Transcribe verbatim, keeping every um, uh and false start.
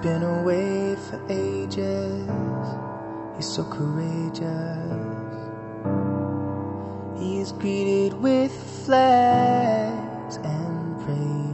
been away for ages. He's so courageous. He is greeted with flags and praise.